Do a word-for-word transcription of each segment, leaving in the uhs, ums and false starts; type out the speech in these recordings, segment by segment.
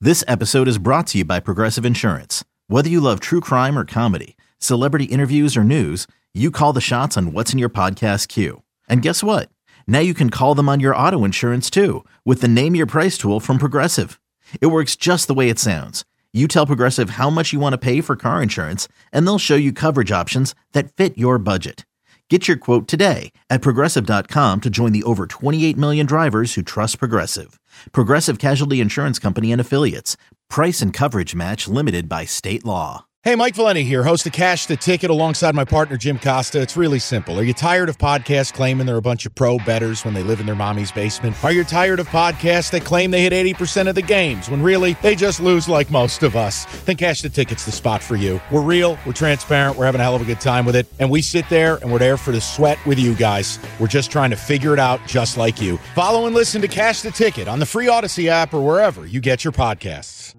This episode is brought to you by Progressive Insurance. Whether you love true crime or comedy, celebrity interviews or news, you call the shots on what's in your podcast queue. And guess what? Now you can call them on your auto insurance too with the Name Your Price tool from Progressive. It works just the way it sounds. You tell Progressive how much you want to pay for car insurance, and they'll show you coverage options that fit your budget. Get your quote today at Progressive dot com to join the over twenty-eight million drivers who trust Progressive. Progressive Casualty Insurance Company and Affiliates. Price and coverage match limited by state law. Hey, Mike Valenti here, host of Cash the Ticket alongside my partner Jim Costa. It's really simple. Are you tired of podcasts claiming they're a bunch of pro bettors when they live in their mommy's basement? Are you tired of podcasts that claim they hit eighty percent of the games when really they just lose like most of us? Then Cash the Ticket's the spot for you. We're real, we're transparent, we're having a hell of a good time with it, and we sit there and we're there for the sweat with you guys. We're just trying to figure it out just like you. Follow and listen to Cash the Ticket on the free Odyssey app or wherever you get your podcasts.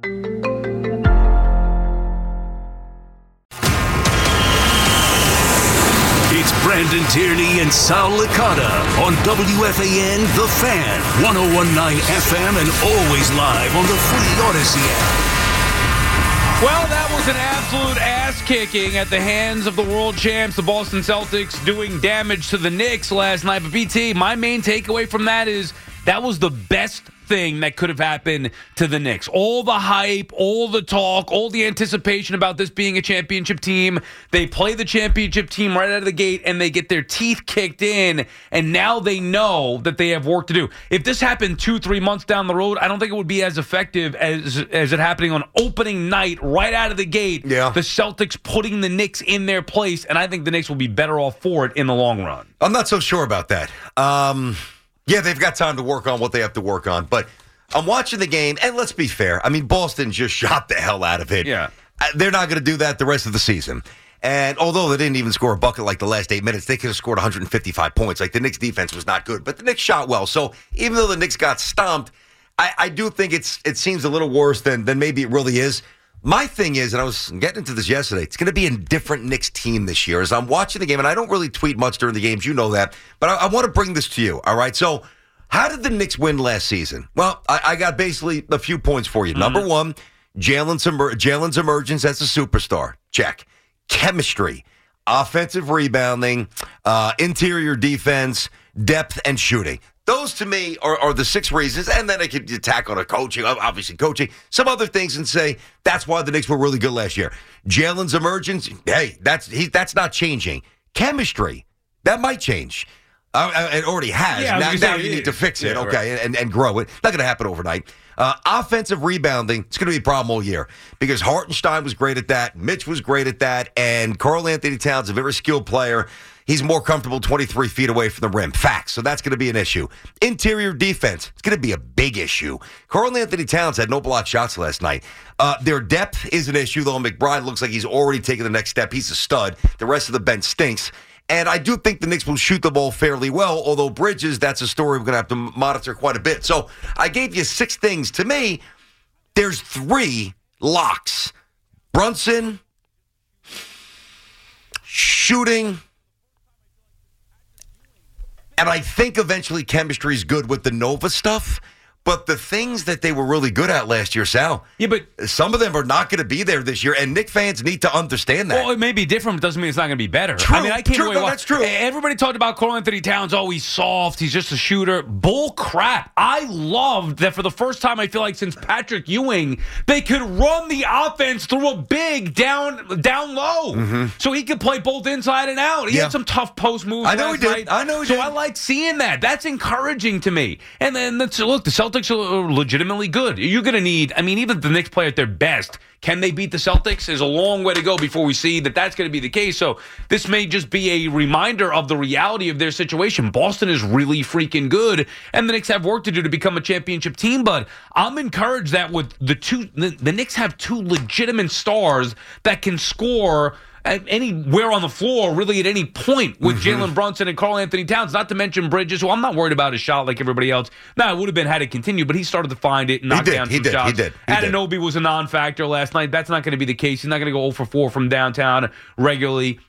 It's Brandon Tierney and Sal Licata on W F A N The Fan, one oh one point nine F M, and always live on the free Odyssey app. Well, that was an absolute ass-kicking at the hands of the world champs, the Boston Celtics, doing damage to the Knicks last night. But B T, my main takeaway from that is that was the best thing that could have happened to the Knicks. All the hype, all the talk, all the anticipation about this being a championship team. They play the championship team right out of the gate, and they get their teeth kicked in, and now they know that they have work to do. If this happened two, three months down the road, I don't think it would be as effective as, as it happening on opening night right out of the gate. Yeah. The Celtics putting the Knicks in their place, and I think the Knicks will be better off for it in the long run. I'm not so sure about that. Um... Yeah, they've got time to work on what they have to work on. But I'm watching the game, and let's be fair. I mean, Boston just shot the hell out of it. Yeah. They're not going to do that the rest of the season. And although they didn't even score a bucket like the last eight minutes, they could have scored one hundred fifty-five points. Like, the Knicks' defense was not good. But the Knicks shot well. So even though the Knicks got stomped, I, I do think it's it seems a little worse than, than maybe it really is. My thing is, and I was getting into this yesterday, it's going to be a different Knicks team this year. As I'm watching the game, and I don't really tweet much during the games, you know that, but I, I want to bring this to you, all right? So how did the Knicks win last season? Well, I, I got basically a few points for you. Mm-hmm. Number one, Jalen's, emer- Jalen's emergence as a superstar. Check. Chemistry, offensive rebounding, uh, interior defense, depth, and shooting. Those, to me, are, are the six reasons. And then I could attack on a coaching, obviously coaching, some other things, and say that's why the Knicks were really good last year. Jalen's emergence, hey, that's he, that's not changing. Chemistry, that might change. Uh, it already has. Yeah, now now you it need is. to fix it, yeah, okay, right. and, and grow it. Not going to happen overnight. Uh, offensive rebounding, it's going to be a problem all year because Hartenstein was great at that. Mitch was great at that. And Karl Anthony Towns, a very skilled player. He's more comfortable twenty-three feet away from the rim. Facts. So that's going to be an issue. Interior defense, it's going to be a big issue. Karl Anthony Towns had no block shots last night. Uh, their depth is an issue, though. McBride looks like he's already taken the next step. He's a stud. The rest of the bench stinks. And I do think the Knicks will shoot the ball fairly well, although Bridges, that's a story we're going to have to monitor quite a bit. So I gave you six things. To me, there's three locks. Brunson, shooting, and I think eventually chemistry is good with the Nova stuff. But the things that they were really good at last year, Sal, Yeah, but some of them are not going to be there this year, and Knicks fans need to understand that. Well, it may be different, but doesn't mean it's not going to be better. True, I mean, I can't true, wait. no, Watch. that's true. Everybody talked about Karl Anthony Towns. Oh, he's soft. He's just a shooter. Bull crap. I loved that for the first time, I feel like since Patrick Ewing, they could run the offense through a big down down low. Mm-hmm. So he could play both inside and out. He Yeah. had some tough post moves I know last he did. night. I know he so did. I like seeing that. That's encouraging to me. And then, let's look, the Celtics are legitimately good. You're going to need, I mean, even if the Knicks play at their best, can they beat the Celtics? There's a long way to go before we see that that's going to be the case. So this may just be a reminder of the reality of their situation. Boston is really freaking good, and the Knicks have work to do to become a championship team. But I'm encouraged that with the two, the, the Knicks have two legitimate stars that can score anywhere on the floor, really at any point, with mm-hmm. Jalen Brunson and Karl Anthony Towns, not to mention Bridges, who I'm not worried about his shot like everybody else. Now, it would have been had it continue, but he started to find it and knock down he some did, shots. He did. He did. Anunoby was a non-factor last night. That's not going to be the case. He's not going to go zero for four from downtown regularly.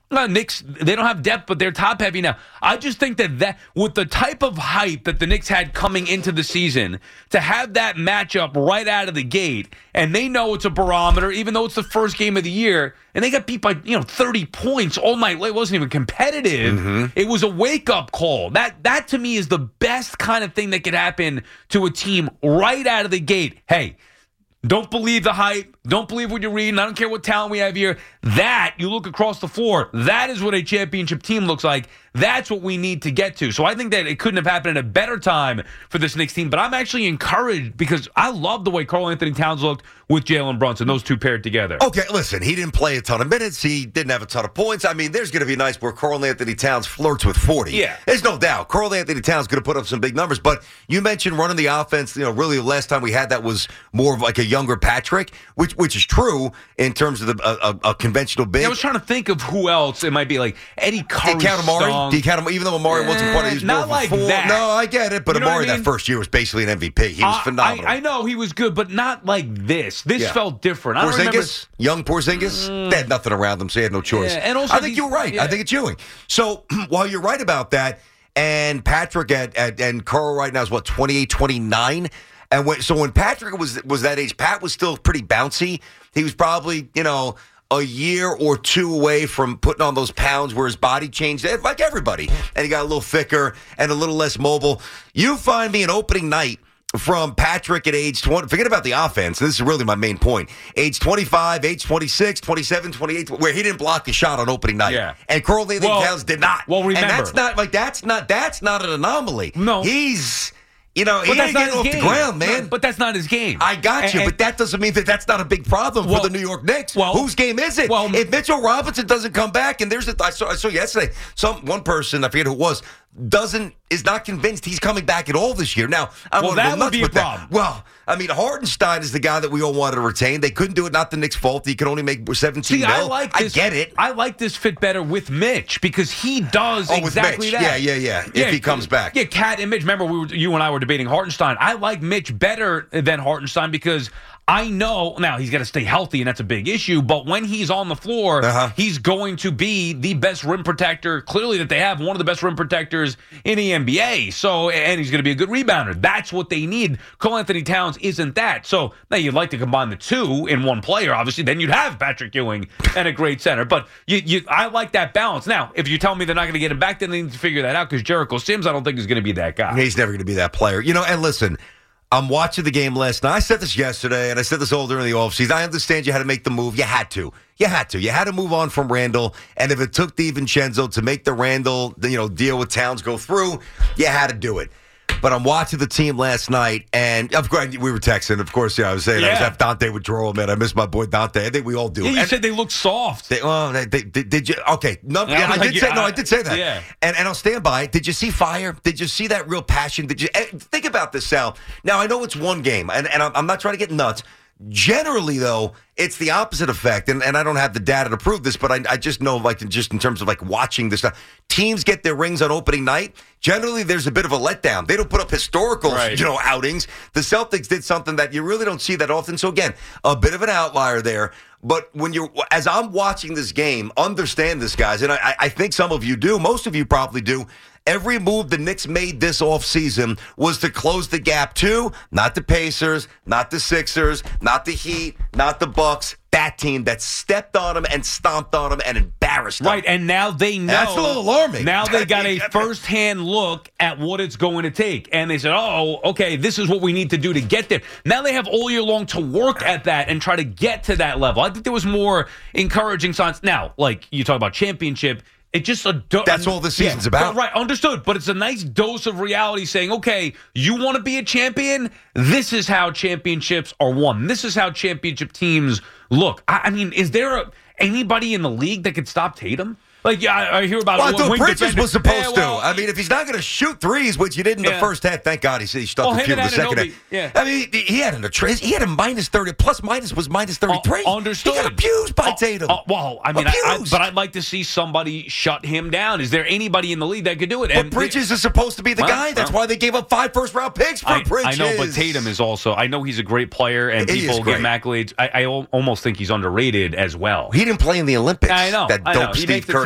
No, Knicks, they don't have depth, but they're top heavy now. I just think that, that with the type of hype that the Knicks had coming into the season, to have that matchup right out of the gate, and they know it's a barometer, even though it's the first game of the year, and they got beat by you know thirty points all night. It wasn't even competitive. Mm-hmm. It was a wake-up call. That, that, to me, is the best kind of thing that could happen to a team right out of the gate. Hey, don't believe the hype. Don't believe what you're reading. I don't care what talent we have here. That, you look across the floor, that is what a championship team looks like. That's what we need to get to. So I think that it couldn't have happened at a better time for this Knicks team. But I'm actually encouraged because I love the way Karl-Anthony Towns looked with Jalen Brunson, those two paired together. Okay, listen, he didn't play a ton of minutes. He didn't have a ton of points. I mean, there's going to be nights where Karl-Anthony Towns flirts with forty. Yeah. There's no doubt. Karl-Anthony Towns going to put up some big numbers. But you mentioned running the offense. You know, really the last time we had that was more of like a younger Patrick, which which is true in terms of the, a, a, a conventional big. Yeah, I was trying to think of who else it might be, like Eddie Curry. Do you count Amari? Song. Do you count him? Even though Amari eh, wasn't quite, he was not more like of a four. that. No, I get it. But you know Amari I mean? that first year was basically an M V P. He was uh, phenomenal. I, I know he was good, but not like this. This yeah. felt different. I don't Porzingis, remember. young Porzingis, mm. they had nothing around them, so he had no choice. Yeah, and also I think you're right. Yeah. I think it's Ewing. So while you're right about that, and Patrick at, at and Carl right now is what twenty-eight, twenty-nine. And when, so when Patrick was was that age, Pat was still pretty bouncy. He was probably, you know, a year or two away from putting on those pounds where his body changed, like everybody. And he got a little thicker and a little less mobile. You find me an opening night from Patrick at age twenty. Forget about the offense. This is really my main point. Age twenty-five, age twenty-six, twenty-seven, twenty-eight, where he didn't block a shot on opening night. Yeah. And Karl-Anthony well, Towns did not. Well, remember. And that's not like that's not that's not an anomaly. No. He's You know, but he ain't getting off game. the ground, man. No, but that's not his game. I got and, you, and, but that doesn't mean that that's not a big problem well, for the New York Knicks. Well, whose game is it? Well, if Mitchell Robinson doesn't come back, and there's a, I saw, I saw yesterday, some one person, I forget who it was, doesn't is not convinced he's coming back at all this year. Now, I well, want to that go would nuts be with a that. problem. Well, I mean, Hartenstein is the guy that we all wanted to retain. They couldn't do it. Not the Knicks' fault. He could only make seventeen See, mil. I like this, I get it. I like this fit better with Mitch because he does oh, exactly with Mitch. that. Yeah, yeah, yeah. yeah if he comes back. Yeah, Cat and Mitch. Remember, we were, you and I were debating Hartenstein. I like Mitch better than Hartenstein because I know now he's got to stay healthy, and that's a big issue. But when he's on the floor, uh-huh. he's going to be the best rim protector, clearly, that they have, one of the best rim protectors in the N B A. So, and he's going to be a good rebounder. That's what they need. Karl-Anthony Towns isn't that. So, now you'd like to combine the two in one player, obviously. Then you'd have Patrick Ewing and a great center. But you, you, I like that balance. Now, if you tell me they're not going to get him back, then they need to figure that out because Jericho Sims, I don't think, is going to be that guy. He's never going to be that player. You know, and listen, I'm watching the game last night. I said this yesterday, and I said this all during the offseason. I understand you had to make the move. You had to. You had to. You had to move on from Randall. And if it took DiVincenzo to make the Randall, you know, deal with Towns go through, you had to do it. But I'm watching the team last night, and of course we were texting. Of course, yeah, I was saying yeah. I was at Dante withdrawal, man. I miss my boy Dante. I think we all do. Yeah, you and said they looked soft. They, oh, they, they, they, did you? Okay, no, Yeah, yeah, I like, did say yeah, no. I did say that. yeah. And and I'll stand by it. Did you see fire? Did you see that real passion? Did you eh, think about this, Sal? Now I know it's one game, and and I'm, I'm not trying to get nuts. Generally, though, it's the opposite effect, and, and I don't have the data to prove this, but I, I just know, like, just in terms of like watching this stuff, teams get their rings on opening night. Generally, there's a bit of a letdown. They don't put up historical, right. you know, outings. The Celtics did something that you really don't see that often. So again, a bit of an outlier there. But when you're, as I'm watching this game, understand this, guys, and I, I think some of you do, most of you probably do. Every move the Knicks made this offseason was to close the gap to not the Pacers, not the Sixers, not the Heat, not the Bucks. That team that stepped on them and stomped on them and embarrassed them. Right, and now they know. That's a little alarming. Now they got a first-hand look at what it's going to take. And they said, oh, okay, this is what we need to do to get there. Now they have all year long to work at that and try to get to that level. I think there was more encouraging signs. Now, like you talk about championship, it just a do- That's all the season's yeah, about. Right, understood. But it's a nice dose of reality saying, okay, you want to be a champion? This is how championships are won. This is how championship teams look. I, I mean, is there a, anybody in the league that could stop Tatum? Like, yeah, I, I hear about well, it. I thought Bridges defender. was supposed yeah, well, to. I mean, if he's not going to shoot threes, which he did in yeah. the first half, thank God he said he stuck well, the field in the second half. Yeah. I mean, he had a trace. He had a minus thirty. Plus minus was minus thirty-three. Uh, understood. He got abused by uh, Tatum. Uh, well, I mean, I, I, but I'd like to see somebody shut him down. Is there anybody in the league that could do it? But and Bridges is supposed to be the well, guy. That's well, why they gave up five first-round picks for I, Bridges. I know, but Tatum is also. I know he's a great player, and he people give him accolades. I, I almost think he's underrated as well. He didn't play in the Olympics. I know. That I dope know. He Steve makes the Kerr team,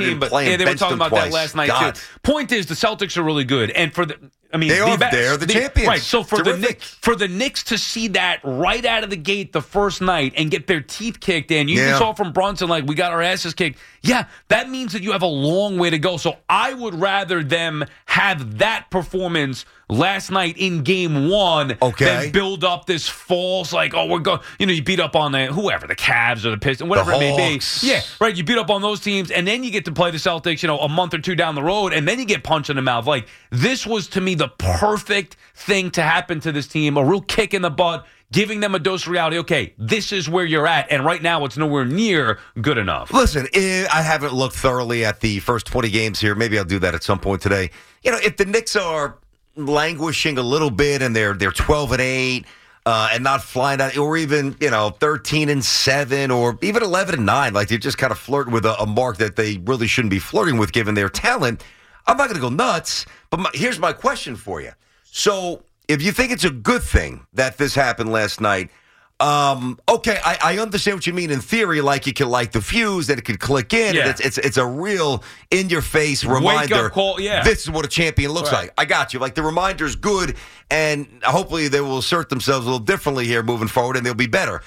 game, but play yeah, and they were bench talking them about that twice. last night God. too. Point is, the Celtics are really good, and for the. I mean, They the are. best, They're the champions. Right. So for Terrific. the Knicks, for the Knicks to see that right out of the gate the first night and get their teeth kicked in, you Yeah. even saw from Brunson like we got our asses kicked. Yeah, that means that you have a long way to go. So I would rather them have that performance last night in game one Okay. than build up this false like, oh, we're going. You know, you beat up on the whoever, the Cavs or the Pistons, whatever The it may Hawks. be. Yeah, right. You beat up on those teams, and then you get to play the Celtics. You know, a month or two down the road, and then you get punched in the mouth. Like this was to me the perfect thing to happen to this team, a real kick in the butt, giving them a dose of reality. Okay, this is where you're at, and right now it's nowhere near good enough. Listen, eh, I haven't looked thoroughly at the first twenty games here. Maybe I'll do that at some point today. You know, if the Knicks are languishing a little bit and they're they're twelve and eight uh, and not flying out, or even you know thirteen and seven, or even eleven and nine, like they just kind of flirt with a, a mark that they really shouldn't be flirting with given their talent, I'm not going to go nuts. But my, here's my question for you. So if you think it's a good thing that this happened last night, um, okay, I, I understand what you mean in theory, like you can light the fuse, that it could click in, Yeah. and it's, it's it's a real in-your-face reminder. Wake-up call, yeah. This is what a champion looks Right. like. I got you. Like the reminder's good, and hopefully they will assert themselves a little differently here moving forward, and they'll be better.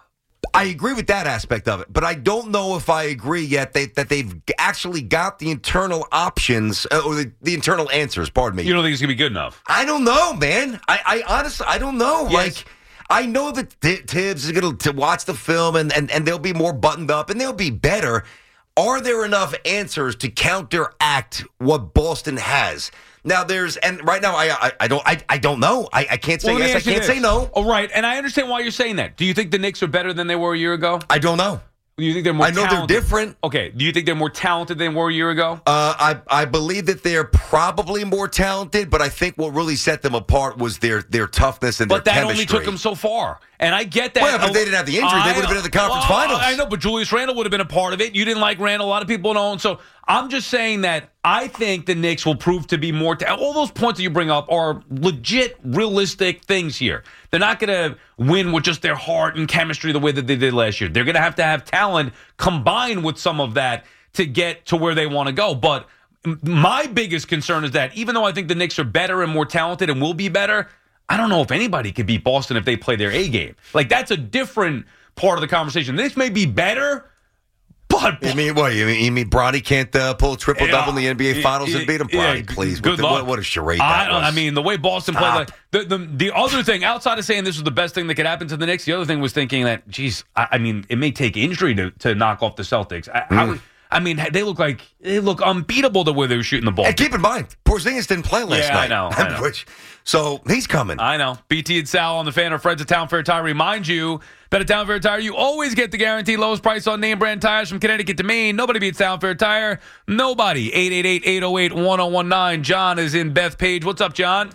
I agree with that aspect of it, but I don't know if I agree yet they, that they've actually got the internal options uh, or the, the internal answers. Pardon me. You don't think it's gonna be good enough? I don't know, man. I, I honestly, I don't know. Yes. Like, I know that T- Tibbs is going to watch the film and, and, and they'll be more buttoned up and they'll be better. Are there enough answers to counteract what Boston has? Now there's and right now I I, I don't I, I don't know. I, I can't say Well, let me yes. I ask you can't this. say no. Oh, right, and I understand why you're saying that. Do you think the Knicks are better than they were a year ago? I don't know. Do you think they're more I know talented? they're different. Okay. Do you think they're more talented than they were a year ago? Uh, I I believe that they're probably more talented, but I think what really set them apart was their their toughness and But their that chemistry. only took them so far. And I get that. Well, but if they didn't have the injury, they I- would have been in the conference well, finals. I know, but Julius Randle would have been a part of it. You didn't like Randle. A lot of people don't. So I'm just saying that I think the Knicks will prove to be more. Ta- all those points that you bring up are legit, realistic things here. They're not going to win with just their heart and chemistry the way that they did last year. They're going to have to have talent combined with some of that to get to where they want to go. But m- my biggest concern is that even though I think the Knicks are better and more talented and will be better, I don't know if anybody could beat Boston if they play their A game. Like, that's a different part of the conversation. This may be better, but You mean what? You mean, you mean Bronny can't uh, pull a triple double in the N B A Finals and beat him? Yeah, Bronny, please. Good what, the- luck. what, what a charade I, that don't- was. I mean, the way Boston Stop. played, like, the, the the other thing outside of saying this was the best thing that could happen to the Knicks, the other thing was thinking that, geez, I, I mean, it may take injury to, to knock off the Celtics. I, Mm. how, I mean, they look like they look unbeatable the way they were shooting the ball. and keep in mind, Porzingis didn't play last Yeah, night. I know, I know. Which, so he's coming. I know. B T and Sal on the Fan or Friends at Town Fair Tire remind you that at Town Fair Tire, you always get the guaranteed lowest price on name brand tires from Connecticut to Maine. Nobody beats Town Fair Tire. Nobody. eight eight eight, eight oh eight, one oh one nine. John is in Bethpage. What's up, John?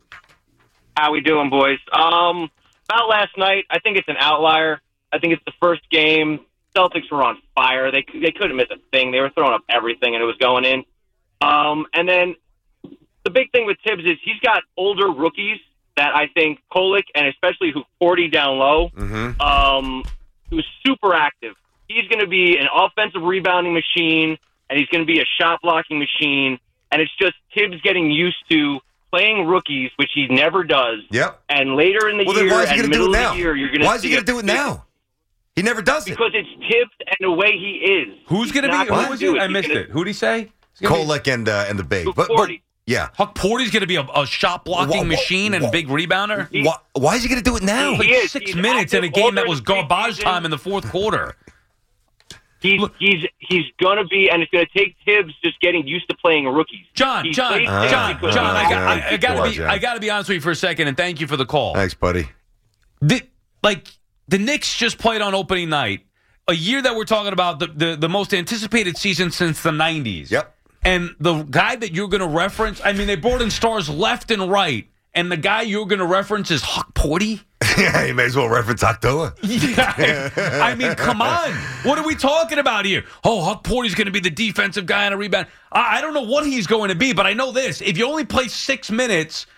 How we doing, boys? Um, about last night, I think it's an outlier. I think it's the first game. Celtics were on fire. They they couldn't miss a thing. They were throwing up everything, and it was going in. Um, and then the big thing with Tibbs is he's got older rookies that I think Kolick and especially who forty down low, Mm-hmm. um, who's super active. He's going to be an offensive rebounding machine, and he's going to be a shot blocking machine. And it's just Tibbs getting used to playing rookies, which he never does. Yep. And later in the Well, then year why is he and going to do middle it of now? the year, you're going to Why is he going to do it now? He never does it. Because it's Tibbs and the way he is. Who's going to He's be? not Who gonna was do it? I He's missed gonna- it. Who'd he say? It's gonna be- Kolek and uh, and the big. Who, But, but forty. yeah. Huck Porty's going to be a, a shot blocking Wha- wha- machine and wha- big rebounder. He- Why, why is he going to do it now? He Like is. six He's minutes in a active game all that during was the garbage preseason. time in the fourth quarter. He's he's he's gonna be, and it's gonna take Tibbs just getting used to playing rookies. John, He's John, played Uh, Tibbs John, because John, of I, that. got, I, I gotta Well, be, John. I gotta be honest with you for a second, and thank you for the call. Thanks, buddy. The, like the Knicks just played on opening night, a year that we're talking about the, the, the most anticipated season since the nineties. Yep. And the guy that you're going to reference, I mean, they brought in stars left and right, and the guy you're going to reference is Huck Porty. Yeah, you may as well reference Octoa. Yeah, I mean, come on. What are we talking about here? Oh, Huck Porty's going to be the defensive guy on a rebound. I, I don't know what he's going to be, but I know this. If you only play six minutes,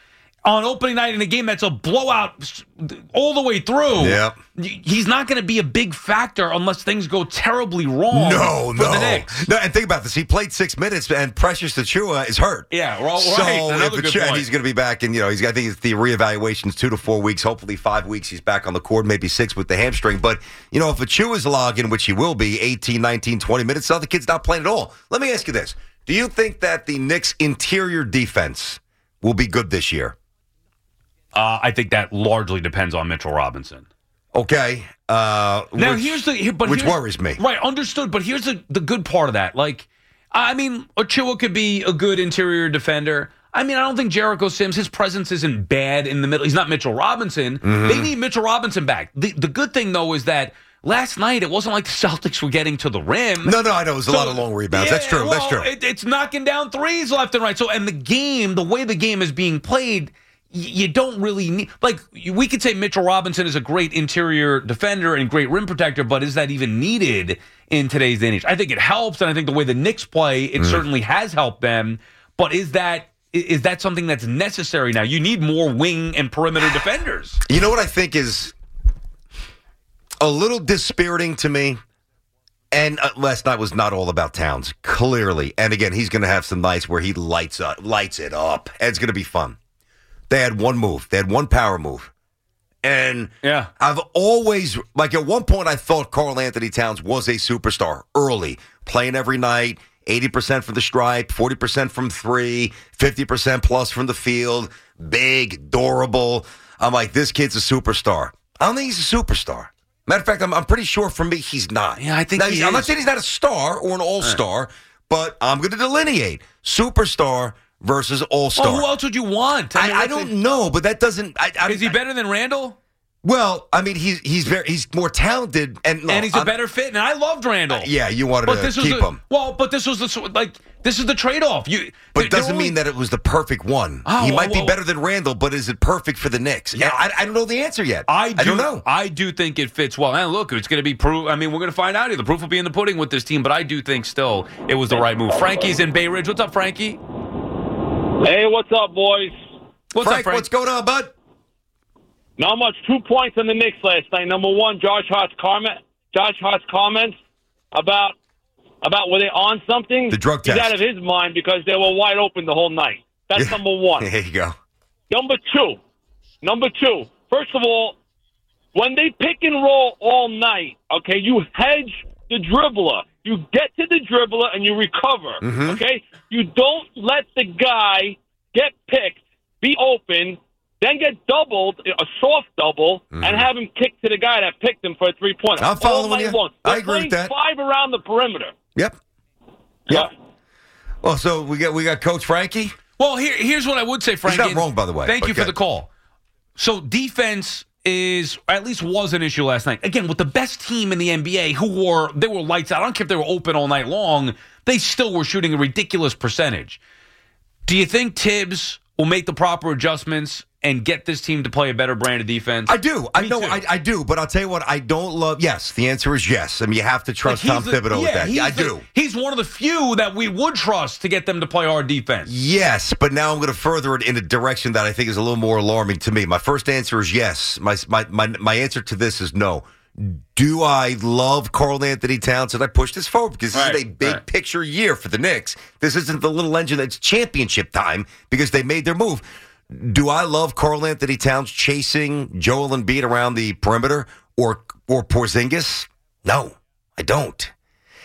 on opening night in a game that's a blowout all the way through. Yeah. He's not going to be a big factor unless things go terribly wrong. No, for no. The Knicks. No, and think about this. He played six minutes, and Precious Achiuwa is hurt. Yeah, well, so right. Another if good Achua, point. he's going to be back, and you know, he's. I think it's the reevaluation's two to four weeks, hopefully five weeks. He's back on the court, maybe six with the hamstring. But you know, if Achiuwa's logging, which he will be, eighteen, nineteen, twenty minutes, the other kid's not playing at all. Let me ask you this: do you think that the Knicks' interior defense will be good this year? Uh, I think that largely depends on Mitchell Robinson. Okay. Uh, now which, here's the here, but which here's, worries me. Right, understood. But here's the the good part of that. Like, I mean, Achiuwa could be a good interior defender. I mean, I don't think Jericho Sims, his presence isn't bad in the middle. He's not Mitchell Robinson. Mm-hmm. They need Mitchell Robinson back. The the good thing though is that last night it wasn't like the Celtics were getting to the rim. No, no, I know it was a So, lot of long rebounds. yeah, that's true. well, that's true. It, it's knocking down threes left and right. So, and the game, the way the game is being played. You don't really need, like, we could say Mitchell Robinson is a great interior defender and great rim protector, but is that even needed in today's day and age? I think it helps, and I think the way the Knicks play, it mm. certainly has helped them, but is that is that something that's necessary now? You need more wing and perimeter defenders. You know what I think is a little dispiriting to me? And uh, last night was not all about Towns, clearly. And again, he's going to have some nights where he lights up, lights it up, and it's going to be fun. They had one move. They had one power move. And yeah. I've always, like at one point, I thought Karl Anthony Towns was a superstar early, playing every night, eighty percent from the stripe, forty percent from three, fifty percent plus from the field, big, durable. I'm like, this kid's a superstar. I don't think he's a superstar. Matter of fact, I'm, I'm pretty sure for me, he's not. Yeah, I think now, he I'm is. not saying he's not a star or an all-star, right. But I'm going to delineate superstar versus all-star. Well, who else would you want? I, mean, I, I don't know, but that doesn't. I, I, is he better than Randall? Well, I mean, he's he's very he's more talented, and no, and he's a I'm, better fit. And I loved Randall. Uh, yeah, you wanted but to this keep was the, him. Well, but this was the like this is the trade-off. You, but it doesn't only, mean that it was the perfect one. Oh, he might well, be better than Randall, but is it perfect for the Knicks? Yeah, I, I don't know the answer yet. I, do, I don't know. I do think it fits well. And look, it's going to be proof. I mean, we're going to find out here. The proof will be in the pudding with this team. But I do think still it was the right move. Frankie's in Bay Ridge. What's up, Frankie? Hey, what's up, boys? What's Frank, up, Frank? What's going on, bud? Not much. Two points on the Knicks last night. Number one, Josh Hart's comment. Josh Hart's comments about about were they on something? The drug He's test. out of his mind because they were wide open the whole night. That's Yeah. number one. There you go. Number two. Number two. First of all, when they pick and roll all night, okay, you hedge the dribbler. You get to the dribbler and you recover. Mm-hmm. Okay? You don't let the guy get picked, be open, then get doubled, a soft double, mm-hmm. and have him kick to the guy that picked him for a three-pointer. I'm following all night you. long. I They're agree with playing that. Five around the perimeter. Yep. Yep. Yeah. Well, so we got we got Coach Frankie. Well, here, here's what I would say, Frankie. He's not wrong, by the way. Thank you Okay. for the call. So defense is, or at least was an issue last night. Again, with the best team in the N B A who were, they were lights out. I don't care if they were open all night long. They still were shooting a ridiculous percentage. Do you think Tibbs will make the proper adjustments and get this team to play a better brand of defense? I do. I Me know. too. I, I do. But I'll tell you what. I don't love. Yes, the answer is yes. I mean, you have to trust Like, Tom he's the- Thibodeau with yeah, that. he's Yeah, I the- do. He's one of the few that we would trust to get them to play our defense. Yes, but now I'm going to further it in a direction that I think is a little more alarming to me. My first answer is yes. My my my, my answer to this is no. Do I love Karl Anthony Towns? And I push this forward because this Right, is a big right. picture year for the Knicks. This isn't the little engine that's championship time because they made their move. Do I love Karl Anthony Towns chasing Joel Embiid around the perimeter or or Porzingis? No, I don't.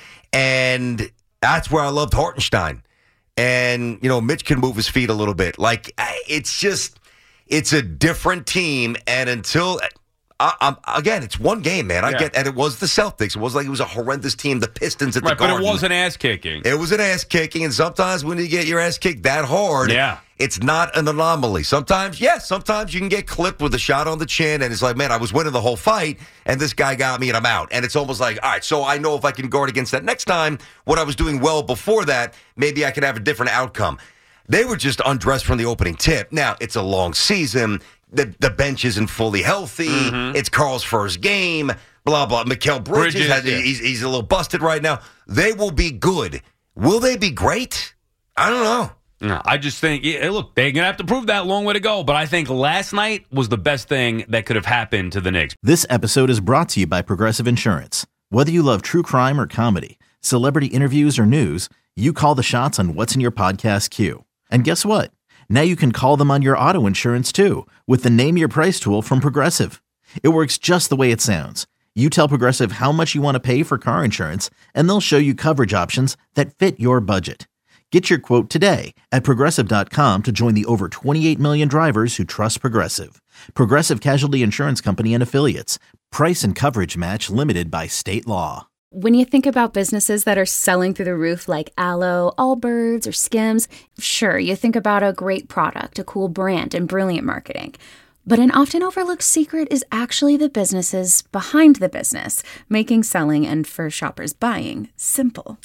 And that's where I loved Hartenstein. And, you know, Mitch can move his feet a little bit. Like, I- it's just, it's a different team. And until, I, I'm, again, it's one game, man. I Yeah. get, and it was the Celtics. It was like it was a horrendous team, the Pistons at Right, the but Garden. it was an ass kicking. It was an ass kicking, and sometimes when you get your ass kicked that hard, Yeah. it's not an anomaly. Sometimes, yes, sometimes you can get clipped with a shot on the chin, and it's like, man, I was winning the whole fight, and this guy got me, and I'm out. And it's almost like, all right, so I know if I can guard against that next time, what I was doing well before that, maybe I could have a different outcome. They were just undressed from the opening tip. Now, it's a long season. The, the bench isn't fully healthy. Mm-hmm. It's Carl's first game, blah, blah. Mikal Bridges, Bridges, has, yeah. he's, he's a little busted right now. They will be good. Will they be great? I don't know. No, I just think, yeah, look, they're going to have to prove that. Long way to go. But I think last night was the best thing that could have happened to the Knicks. This episode is brought to you by Progressive Insurance. Whether you love true crime or comedy, celebrity interviews or news, you call the shots on what's in your podcast queue. And guess what? Now you can call them on your auto insurance too with the Name Your Price tool from Progressive. It works just the way it sounds. You tell Progressive how much you want to pay for car insurance, and they'll show you coverage options that fit your budget. Get your quote today at Progressive dot com to join the over twenty-eight million drivers who trust Progressive. Progressive Casualty Insurance Company and Affiliates. Price and coverage match limited by state law. When you think about businesses that are selling through the roof like Aloe, Allbirds, or Skims, sure, you think about a great product, a cool brand, and brilliant marketing. But an often overlooked secret is actually the businesses behind the business, making selling and for shoppers buying simple.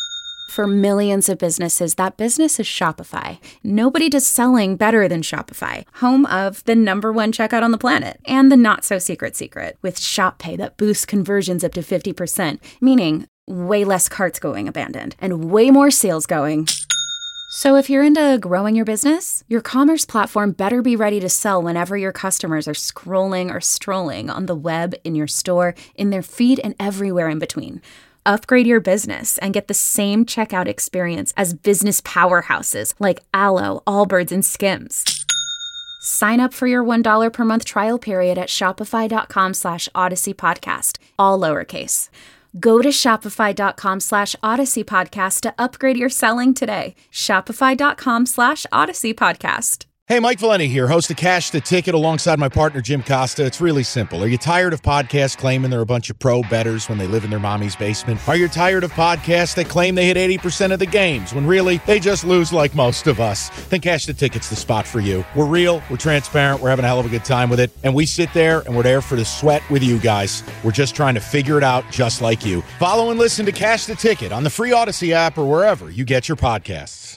For millions of businesses, that business is Shopify. Nobody does selling better than Shopify, home of the number one checkout on the planet, and the not-so-secret secret, with Shop Pay that boosts conversions up to fifty percent, meaning way less carts going abandoned, and way more sales going. So if you're into growing your business, your commerce platform better be ready to sell whenever your customers are scrolling or strolling on the web, in your store, in their feed, and everywhere in between. Upgrade your business and get the same checkout experience as business powerhouses like Aloe, Allbirds, and Skims. Sign up for your one dollar per month trial period at shopify.com slash Odyssey Podcast, all lowercase. Go to shopify.com slash Odyssey Podcast to upgrade your selling today. Shopify.com slash Odyssey Podcast. Hey, Mike Valeni here, host of Cash the Ticket alongside my partner, Jim Costa. It's really simple. Are you tired of podcasts claiming they're a bunch of pro bettors when they live in their mommy's basement? Are you tired of podcasts that claim they hit eighty percent of the games when really they just lose like most of us? Then Cash the Ticket's the spot for you. We're real, we're transparent, we're having a hell of a good time with it, and we sit there and we're there for the sweat with you guys. We're just trying to figure it out just like you. Follow and listen to Cash the Ticket on the free Odyssey app or wherever you get your podcasts.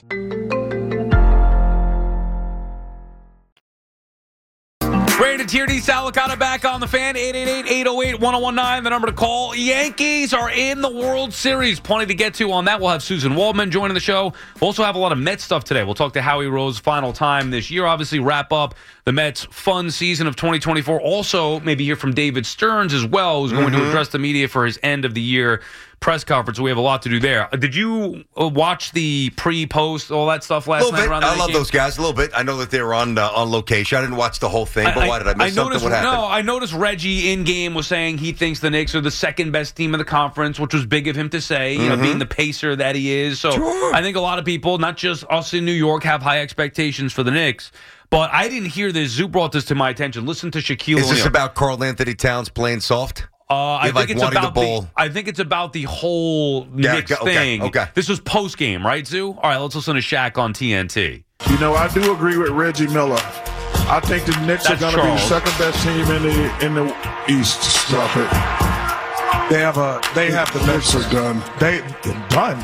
Rated Tier D, Sal Licata back on the Fan. eight eight eight, eight oh eight, one oh one nine, the number to call. Yankees are in the World Series. Plenty to get to on that. We'll have Susan Waldman joining the show. We'll also have a lot of Mets stuff today. We'll talk to Howie Rose, final time this year. Obviously, wrap up the Mets' fun season of twenty twenty-four. Also, maybe hear from David Stearns as well, who's going mm-hmm. to address the media for his end of the year press conference. We have a lot to do there. Did you uh, watch the pre-post, all that stuff last night? Bit. Around the I love game? those guys a little bit. I know that they were on uh, on location. I didn't watch the whole thing, but I, why did I miss I something? Noticed, what happened? No, I noticed Reggie in game was saying he thinks the Knicks are the second best team in the conference, which was big of him to say, you mm-hmm. know, being the pacer that he is. So sure. I think a lot of people, not just us in New York, have high expectations for the Knicks. But I didn't hear this. Zoo brought this to my attention. Listen to Shaquille O'Neal. Is this about Karl Anthony Towns playing soft? Uh, I think like it's about the, I think it's about the whole yeah, Knicks okay, thing. Okay. This was post game, right, Zoo? All right, let's listen to Shaq on T N T. You know, I do agree with Reggie Miller. I think the Knicks That's are going to be the Charles. second best team in the in the East. Stop it. They have a. They have the Knicks are done. They done.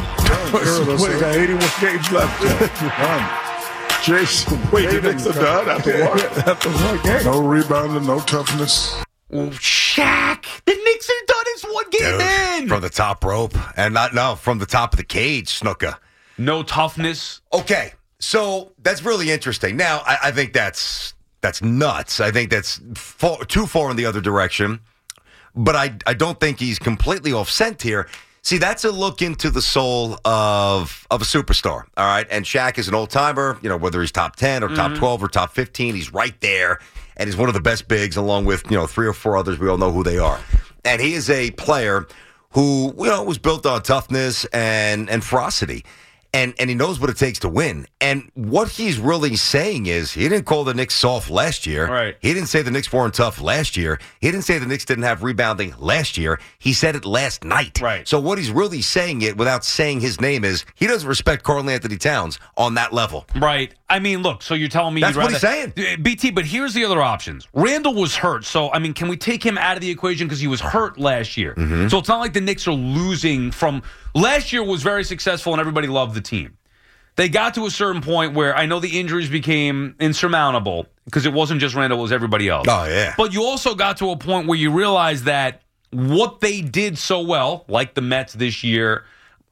done. Wait, got eighty-one games left. Done. Jason, wait, the Knicks are done after one. After one game. No rebounding, no toughness. Oh, Shaq, the Knicks are done. It's one game Dude, in. From the top rope. And not, no, from the top of the cage, Snooker. No toughness. Okay, so that's really interesting. Now, I, I think that's that's nuts. I think that's far, too far in the other direction. But I, I don't think he's completely off scent here. See, that's a look into the soul of of a superstar, all right? And Shaq is an old-timer, you know, whether he's top ten or top mm-hmm. twelve or top fifteen, he's right there. And he's one of the best bigs along with, you know, three or four others. We all know who they are. And he is a player who, you know, was built on toughness and, and ferocity. And and he knows what it takes to win. And what he's really saying is he didn't call the Knicks soft last year. Right. He didn't say the Knicks weren't tough last year. He didn't say the Knicks didn't have rebounding last year. He said it last night. Right. So what he's really saying it without saying his name is he doesn't respect Karl Anthony Towns on that level. Right. I mean, look, so you're telling me That's you'd what rather, he's saying. B T, but here's the other options. Randall was hurt. So, I mean, can we take him out of the equation because he was hurt last year? Mm-hmm. So it's not like the Knicks are losing from – last year was very successful and everybody loved the team. They got to a certain point where I know the injuries became insurmountable because it wasn't just Randall, it was everybody else. Oh, yeah. But you also got to a point where you realized that what they did so well, like the Mets this year,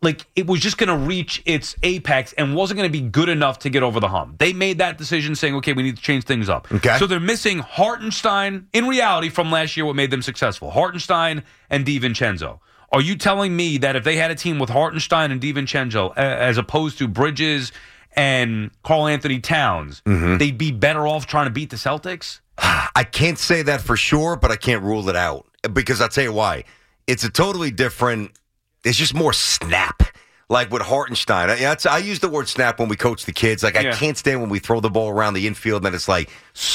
like it was just going to reach its apex and wasn't going to be good enough to get over the hump. They made that decision saying, okay, we need to change things up. Okay. So they're missing Hartenstein, in reality, from last year, what made them successful. Hartenstein and DiVincenzo. Are you telling me that if they had a team with Hartenstein and DiVincenzo uh, as opposed to Bridges and Karl Anthony Towns, Mm-hmm. they'd be better off trying to beat the Celtics? I can't say that for sure, but I can't rule it out because I'll tell you why. It's a totally different, it's just more snap. Like with Hartenstein. I, that's, I use the word snap when we coach the kids. Like, Yeah. I can't stand when we throw the ball around the infield and it's like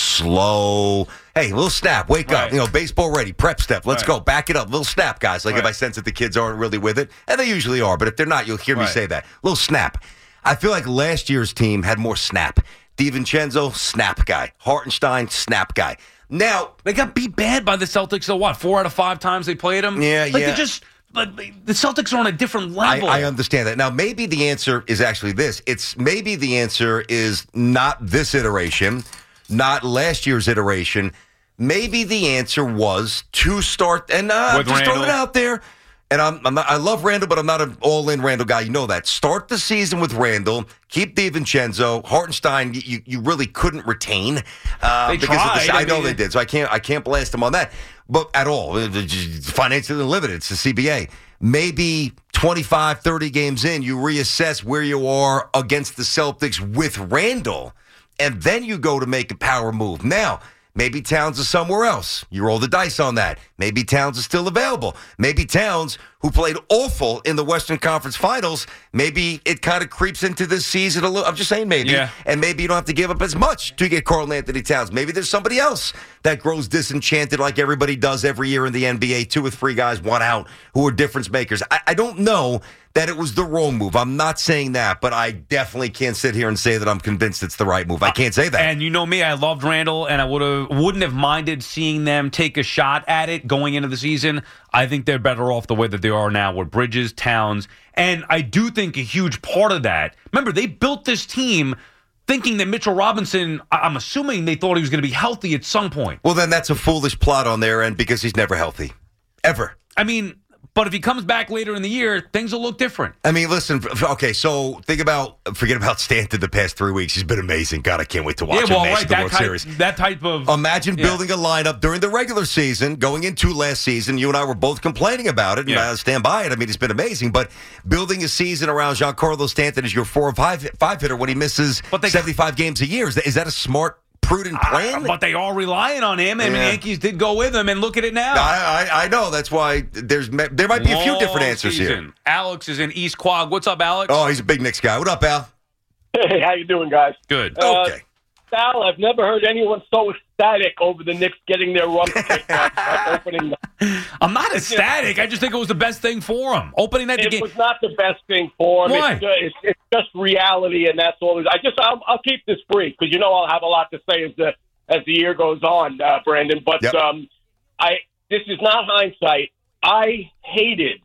slow. Hey, little snap, wake Right. up. You know, baseball ready, prep step. Let's Right. go. Back it up. Little snap, guys. Like, Right. if I sense that the kids aren't really with it, and they usually are, but if they're not, you'll hear me Right. say that. Little snap. I feel like last year's team had more snap. DiVincenzo, snap guy. Hartenstein, snap guy. Now, They got beat bad by the Celtics, so what? Four out of five times they played them? Yeah, like yeah. They just, but they- the Celtics are on a different I, level. I understand that. Now, maybe the answer is actually this. It's maybe the answer is not this iteration, not last year's iteration. Maybe the answer was to start, and uh, I'm With just throwing it Randall? out there. And I'm, I'm not, I love Randall, but I'm not an all-in Randall guy. You know that. Start the season with Randall. Keep DiVincenzo. Hartenstein, you, you really couldn't retain. Uh, They because of the, tried. I I know mean- they did, so I can't I can't blast them on that. But at all, it's financially limited. It's the C B A. Maybe twenty-five, thirty games in, you reassess where you are against the Celtics with Randall, and then you go to make a power move. Now, maybe Towns is somewhere else. You roll the dice on that. Maybe Towns is still available. Maybe Towns, who played awful in the Western Conference Finals, maybe it kind of creeps into this season a little. I'm just saying maybe. Yeah. And maybe you don't have to give up as much to get Karl Anthony Towns. Maybe there's somebody else that grows disenchanted like everybody does every year in the N B A. Two or three guys, one out, who are difference makers. I, I don't know that it was the wrong move. I'm not saying that, but I definitely can't sit here and say that I'm convinced it's the right move. I can't say that. And you know me, I loved Randall, and I would have wouldn't have minded seeing them take a shot at it going into the season. I think they're better off the way that they are now with Bridges, Towns, and I do think a huge part of that. Remember, they built this team thinking that Mitchell Robinson, I- I'm assuming they thought he was going to be healthy at some point. Well, then that's a foolish plot on their end because he's never healthy. Ever. I mean, but if he comes back later in the year, things will look different. I mean, listen, f- okay, so think about, forget about Stanton the past three weeks. He's been amazing. God, I can't wait to watch Yeah, him well, master right, the that World type, Series. that type of... Imagine yeah. building a lineup during the regular season, going into last season. You and I were both complaining about it, and Yeah. I stand by it. I mean, it's been amazing. But building a season around Giancarlo Stanton as your four or five, five hitter when he misses But they- seventy-five games a year, is that, is that a smart, prudent plan? Uh, but they are relying on him, and Yeah. the Yankees did go with him, and look at it now. I, I, I know. That's why there's there might be a few Long different answers here. season. Alex is in East Quogue. What's up, Alex? Oh, he's a big Knicks guy. What up, Al? Hey, how you doing, guys? Good. Uh, Okay. Sal, I've never heard anyone so ecstatic over the Knicks getting their run kicked off, uh, opening. I'm not ecstatic. I just think it was the best thing for him. Opening that It game. was not the best thing for him. Why? It's, uh, it's, it's just reality, and that's all. it is. I just I'll, I'll keep this brief because you know I'll have a lot to say as the as the year goes on, uh, Brandon. But Yep. um, I this is not hindsight. I hated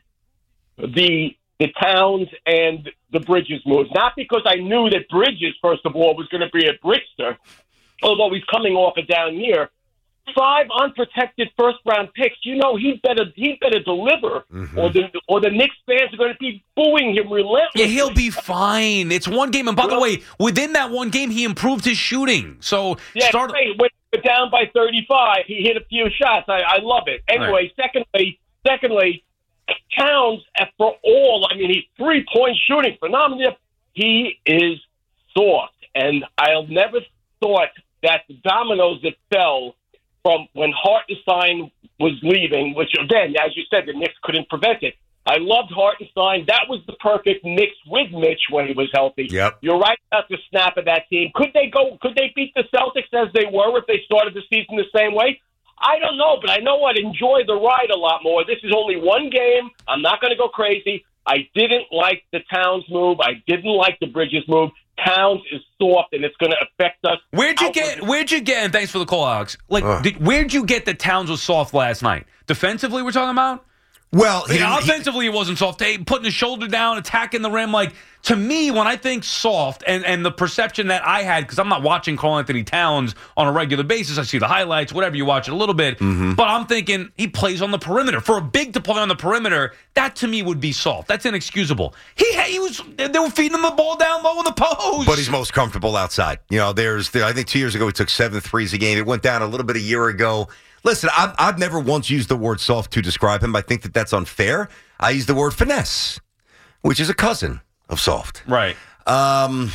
the the Towns and the Bridges moves, not because I knew that Bridges, first of all, was going to be a Brickster, although he's coming off a down year. Five unprotected first round picks. You know he better he better deliver, Mm-hmm. or the or the Knicks fans are going to be booing him relentlessly. Yeah, he'll be fine. It's one game. And by the way, within that one game, he improved his shooting. So Yeah, start. great. When we're down by thirty-five, he hit a few shots. I, I love it. Anyway, secondly, secondly, Towns, for all, I mean, he's three-point shooting, phenomenal. He is soft, and I'll never thought that the dominoes that fell from when Hartenstein was leaving, which, again, as you said, the Knicks couldn't prevent it. I loved Hartenstein. That was the perfect mix with Mitch when he was healthy. Yep. You're right about the snap of that team. Could they go? Could they beat the Celtics as they were if they started the season the same way? I don't know, but I know I'd enjoy the ride a lot more. This is only one game. I'm not going to go crazy. I didn't like the Towns move. I didn't like the Bridges move. Towns is soft, and it's going to affect us. Where'd you outwardly. get? Where'd you get? And thanks for the call, Alex. Like, Ugh. did, where'd you get that Towns was soft last night? Defensively, we're talking about. Well, I he mean, didn't- he- offensively, it wasn't soft. Hey, putting his shoulder down, attacking the rim. Like, to me, when I think soft, and, and the perception that I had, because I'm not watching Karl Anthony Towns on a regular basis. I see the highlights, whatever, you watch it a little bit. Mm-hmm. But I'm thinking he plays on the perimeter. For a big to play on the perimeter, that to me would be soft. That's inexcusable. He he was they were feeding him the ball down low in the post. But he's most comfortable outside. You know, there's, there, I think two years ago he took seven threes a game. It went down a little bit a year ago. Listen, I've, I've never once used the word soft to describe him. I think that that's unfair. I use the word finesse, which is a cousin of soft. Right. Um,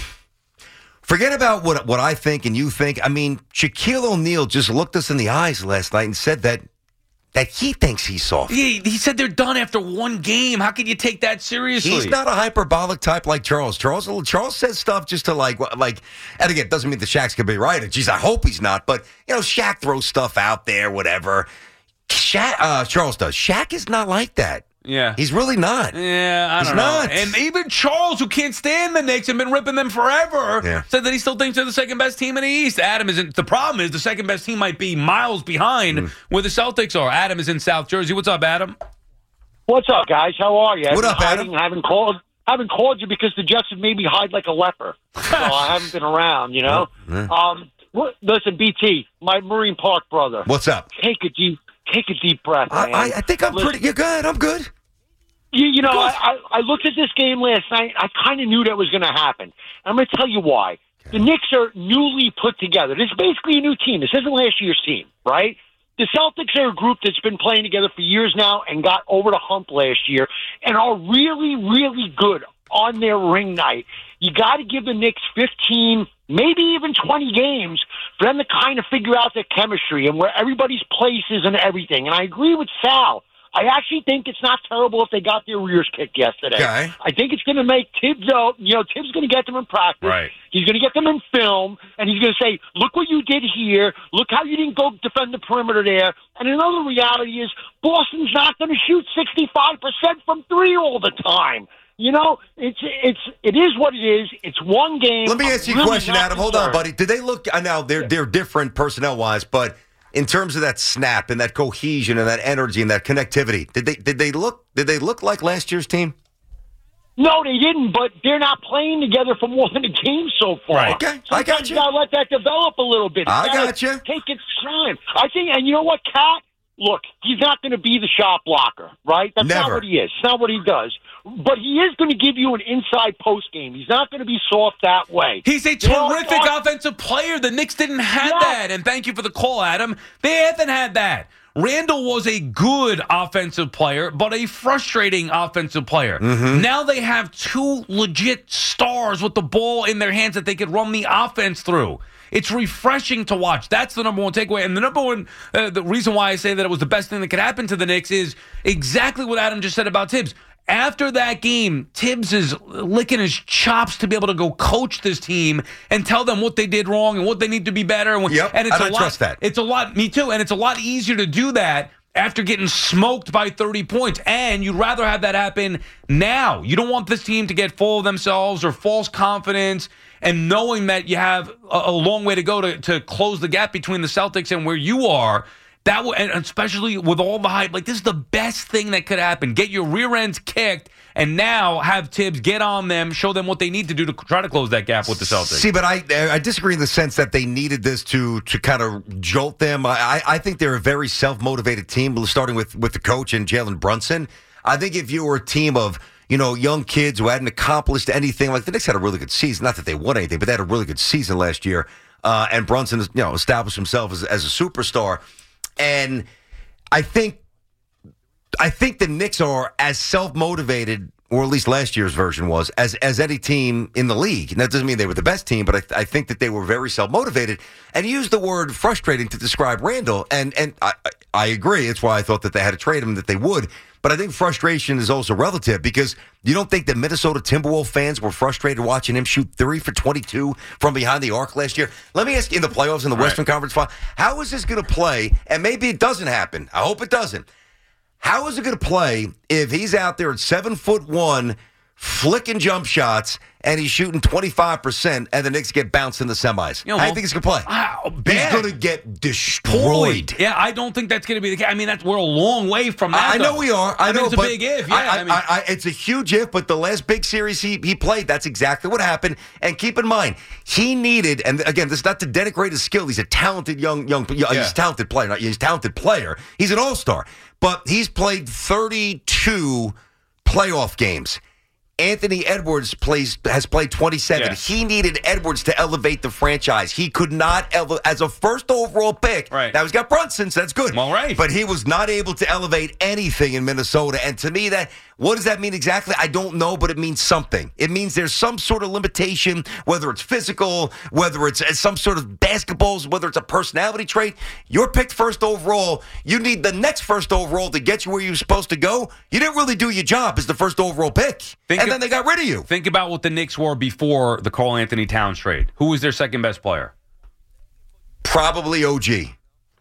forget about what what I think and you think. I mean, Shaquille O'Neal just looked us in the eyes last night and said that that he thinks he's soft. He, he said they're done after one game. How can you take that seriously? He's not a hyperbolic type like Charles. Charles Charles says stuff just to like, like, and again, it doesn't mean the Shaq's going to be right. And geez, I hope he's not. But, you know, Shaq throws stuff out there, whatever. Shaq, uh, Charles does. Shaq is not like that. Yeah. He's really not. Yeah, I He's don't know. not. And even Charles, who can't stand the Knicks and been ripping them forever, Yeah. said that he still thinks they're the second best team in the East. Adam isn't. The problem is the second best team might be miles behind Mm. where the Celtics are. Adam is in South Jersey. What's up, Adam? What's up, guys? How are you? What I've up, been Adam? hiding, I haven't called. I haven't called you because the Jets have made me hide like a leper. So I haven't been around, you know. Yeah. Um, what, listen, B T, my Marine Park brother. What's up? Take a deep, take a deep breath. I, man. I, I think I'm Listen, pretty. You're good. I'm good. You, you know, I, I, I looked at this game last night. I kind of knew that was going to happen. I'm going to tell you why. The Knicks are newly put together. This is basically a new team. This isn't last year's team, right? The Celtics are a group that's been playing together for years now and got over the hump last year and are really, really good on their ring night. You got to give the Knicks fifteen, maybe even twenty games for them to kind of figure out their chemistry and where everybody's place is and everything. And I agree with Sal. I actually think it's not terrible if they got their rears kicked yesterday. Okay. I think it's going to make Tibbs out. You know, Tibbs going to get them in practice. Right. He's going to get them in film, and he's going to say, look what you did here. Look how you didn't go defend the perimeter there. And another reality is Boston's not going to shoot sixty-five percent from three all the time. You know, it's it's it is what it is. It's one game. Let me I'm ask you a really question, not Adam. Hold on, concerned. buddy. Did they look? I know they're they're different personnel wise, but in terms of that snap and that cohesion and that energy and that connectivity, did they did they look did they look like last year's team? No, they didn't, but they're not playing together for more than a game so far. Right. Okay, I got Sometimes you. You got to let that develop a little bit. It's I gotta got you. Take its time. I think, and you know what, Cat? Look, he's not going to be the shot blocker, right? That's Never. not what he is. It's not what he does. But he is going to give you an inside post game. He's not going to be soft that way. He's a You know, terrific I- offensive player. The Knicks didn't have Yeah. that. And thank you for the call, Adam. They haven't had that. Randall was a good offensive player, but a frustrating offensive player. Mm-hmm. Now they have two legit stars with the ball in their hands that they could run the offense through. It's refreshing to watch. That's the number one takeaway. And the number one, uh, the reason why I say that it was the best thing that could happen to the Knicks is exactly what Adam just said about Tibbs. After that game, Tibbs is licking his chops to be able to go coach this team and tell them what they did wrong and what they need to be better. And, Yep, and it's I a don't lot, trust that. It's a lot, me too, and it's a lot easier to do that after getting smoked by thirty points. And you'd rather have that happen now. You don't want this team to get full of themselves or false confidence and knowing that you have a, a long way to go to, to close the gap between the Celtics and where you are. That w- and especially with all the hype, like this is the best thing that could happen. Get your rear ends kicked, and now have Tibbs get on them, show them what they need to do to try to close that gap with the Celtics. See, but I I disagree in the sense that they needed this to to kind of jolt them. I I think they're a very self motivated team, starting with with the coach and Jalen Brunson. I think if you were a team of you know young kids who hadn't accomplished anything, like the Knicks had a really good season. Not that they won anything, but they had a really good season last year. Uh, and Brunson, you know, established himself as as a superstar. And I think I think the Knicks are as self-motivated, or at least last year's version was, as as any team in the league. And that doesn't mean they were the best team, but I, th- I think that they were very self-motivated. And he used the word frustrating to describe Randall. And and I, I agree. It's why I thought that they had to trade him, that they would. But I think frustration is also relative because you don't think that Minnesota Timberwolves fans were frustrated watching him shoot three for twenty-two from behind the arc last year? Let me ask you, in the playoffs in the Right. Western Conference Final, how is this going to play? And maybe it doesn't happen. I hope it doesn't. How is it going to play if he's out there at seven foot one flicking jump shots, and he's shooting twenty-five percent, and the Knicks get bounced in the semis. You know, How do well, you think he's going to play? Uh, he's going to get destroyed. Yeah, I don't think that's going to be the case. I mean, that's, we're a long way from that. I, I know though. we are. I, I know mean, it's but a big if. Yeah, I, I, I mean, I, I, it's a huge if, but the last big series he, he played, that's exactly what happened. And keep in mind, he needed, and again, this is not to denigrate his skill. He's a talented young, young, yeah. he's a talented player. Not, he's a talented player. He's an all-star. But he's played thirty-two playoff games. Anthony Edwards plays has played twenty-seven. Yeah. He needed Edwards to elevate the franchise. He could not ele- as a first overall pick. Right. Now he's got Brunson, so that's good. Well, right. But he was not able to elevate anything in Minnesota. And to me, that what does that mean exactly? I don't know, but it means something. It means there's some sort of limitation, whether it's physical, whether it's some sort of basketballs, whether it's a personality trait. You're picked first overall. You need the next first overall to get you where you're supposed to go. You didn't really do your job as the first overall pick. Think and of, then they got rid of you. Think about what the Knicks were before the Karl Anthony Towns trade. Who was their second best player? Probably O G.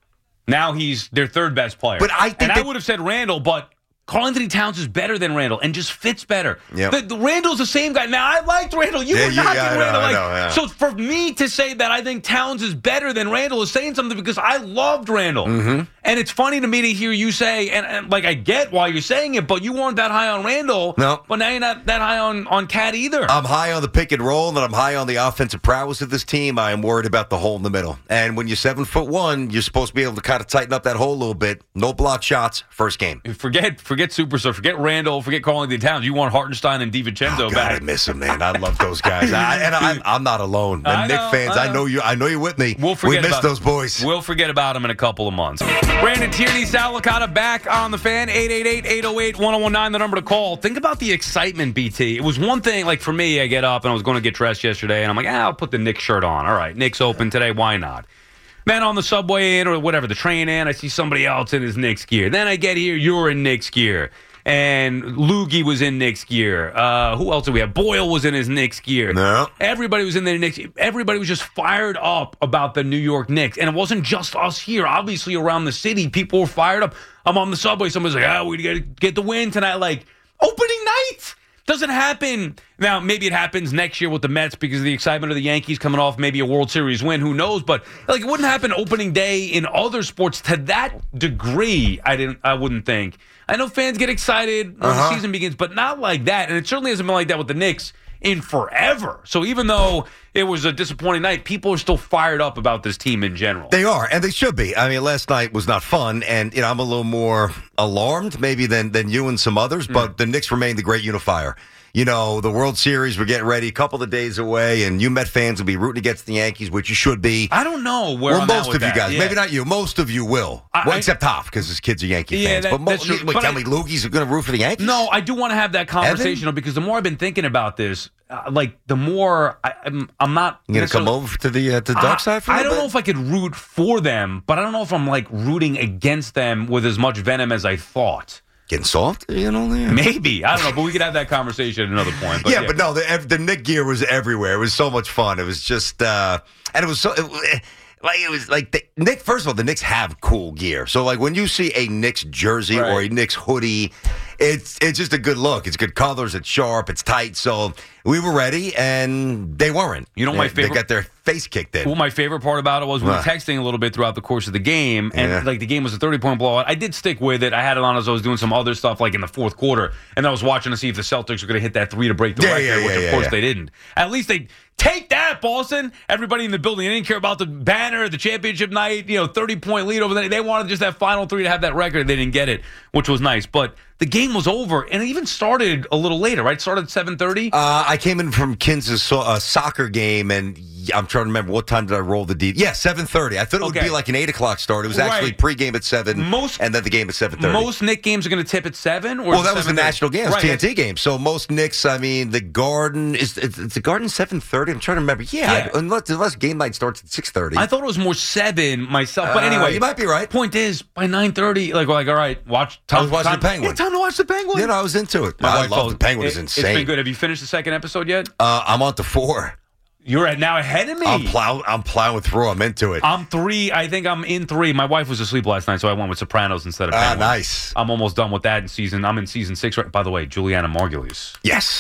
Now he's their third best player. But I think and that, I would have said Randall, but Karl Anthony Towns is better than Randall and just fits better. Yep. The, the Randall's the same guy. Now, I liked Randall. You Yeah, were you- knocking yeah, I know, Randall. I Like, know, yeah. So for me to say that I think Towns is better than Randall is saying something because I loved Randall. Mm-hmm. And it's funny to me to hear you say, and, and like I get why you're saying it, but you weren't that high on Randall. No. But now you're not that high on, on Cat either. I'm high on the pick and roll, and I'm high on the offensive prowess of this team. I am worried about the hole in the middle. And when you're seven foot one, you're supposed to be able to kind of tighten up that hole a little bit. No block shots, first game. Forget forget Superstar, forget Randall, forget Karl Anthony Towns. You want Hartenstein and DiVincenzo Oh, God, back. I miss him, man. I love those guys. I, and I, I'm not alone. And I Knick know, fans, I I know. know you. I know you're with me. We'll forget we miss about, those boys. We'll forget about them in a couple of months. Brandon Tierney, Sal Licata back on the Fan. eight eight eight, eight oh eight, one oh one nine, the number to call. Think about the excitement, B T. It was one thing, like for me, I get up and I was going to get dressed yesterday, and I'm like, ah, I'll put the Knicks shirt on. All right, Knicks open today. Why not? Then on the subway in or whatever, the train in, I see somebody else in his Knicks gear. Then I get here, you're in Knicks gear. And Loogie was in Knicks gear. Uh, who else did we have? Boyle was in his Knicks gear. No. Everybody was in their Knicks. Everybody was just fired up about the New York Knicks. And it wasn't just us here. Obviously, around the city, people were fired up. I'm on the subway. Somebody's like, oh, we got to get the win tonight. Like, opening night. Doesn't happen. Now, maybe it happens next year with the Mets because of the excitement of the Yankees coming off maybe a World Series win. Who knows? But like, it wouldn't happen opening day in other sports to that degree. I didn't. I wouldn't think. I know fans get excited when Uh-huh. the season begins, but not like that. And it certainly hasn't been like that with the Knicks in forever. So even though it was a disappointing night, people are still fired up about this team in general. They are, and they should be. I mean, last night was not fun, and you know I'm a little more alarmed maybe than than you and some others. But Mm. the Knicks remain the great unifier. You know, the World Series, we're getting ready, a couple of days away, and you Met fans will be rooting against the Yankees, which you should be. I don't know where Well, I'm most at with of you that. guys, Yeah. maybe not you, most of you will. I- well, I- except Hoff, because his kids are Yankee Yeah, fans. that- but mo- that's true. wait, But tell I- me Loogie's going to root for the Yankees? No, I do want to have that conversation because the more I've been thinking about this, uh, like the more I, I'm, I'm not. You going to come necessarily- over to the uh, to the dark side for a I little don't know bit? if I could root for them, but I don't know if I'm like rooting against them with as much venom as I thought. Getting soft, you know? Yeah. Maybe. I don't know, but we could have that conversation at another point. But yeah, but no, the, the Knick gear was everywhere. It was so much fun. It was just, uh, and it was so, it, like, it was like, the Knicks, first of all, the Knicks have cool gear. So, like, when you see a Knicks jersey Right. or a Knicks hoodie, it's it's just a good look. It's good colors. It's sharp. It's tight. So, we were ready, and they weren't. You know my They- favorite- They got their face kicked in. Well, my favorite part about it was we were What? texting a little bit throughout the course of the game, and Yeah. like the game was a thirty-point blowout. I did stick with it. I had it on as I was doing some other stuff, like in the fourth quarter, and I was watching to see if the Celtics were going to hit that three to break the Yeah, record, yeah, which yeah, of yeah, course yeah. they didn't. At least they take that, Boston. Everybody in the building, they didn't care about the banner, the championship night, you know, thirty-point lead over there. They wanted just that final three to have that record. They didn't get it, which was nice. But the game was over, and it even started a little later, right? It started at seven thirty. Uh, I came in from Kansas so, uh, soccer game, and I'm trying to remember what time did I roll the D. Yeah, seven thirty. I thought it would Okay. be like an eight o'clock start. It was actually Right. pregame at seven, Most- and then the game at seven thirty. Most Knicks games are going to tip at seven. Or Well, is it that was the seven thirty? national game. It was Right, T N T game. So most Knicks, I mean, the Garden is it's, it's the Garden seven thirty. I'm trying to remember. Yeah, Yeah. I- unless, unless game night starts at six thirty. I thought it was more seven myself, but Uh, anyway, you might be right. Point is, by nine thirty, like we're like, all right, watch. Time, I was watching time, the Penguin. Yeah, time to watch the Penguin. You know, I was into it. My I wife love told- the Penguin. it, Is It's insane. been good. Have you finished the second episode yet? Uh, I'm on to four. You're at now ahead of me. I'm plow. I'm plowing through. I'm into it. I'm three. I think I'm in three. My wife was asleep last night, so I went with Sopranos instead of Ah, Penguin. nice. I'm almost done with that in season. I'm in season six. Right. By the way, Juliana Margulies. Yes.